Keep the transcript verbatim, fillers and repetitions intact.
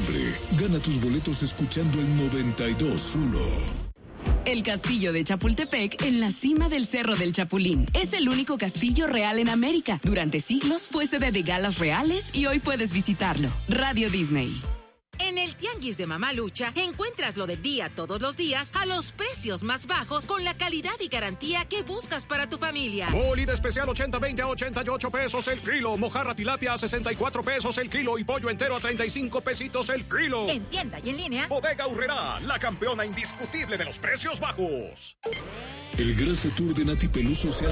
septiembre. Gana tus boletos escuchando el noventa y dos punto uno. El Castillo de Chapultepec, en la cima del Cerro del Chapulín. Es el único castillo real en América. Durante siglos fue sede de galas reales y hoy puedes visitarlo. Radio Disney. En el Tianguis de Mamalucha encuentras lo del día todos los días a los precios más bajos con la calidad y garantía que buscas para tu familia. Molida especial ochenta veinte a ochenta y ocho pesos el kilo. Mojarra tilapia a sesenta y cuatro pesos el kilo. Y pollo entero a treinta y cinco pesitos el kilo. En tienda y en línea. Bodega Aurrerá, la campeona indiscutible de los precios bajos. El Gran Tour de Nati Peluso se hace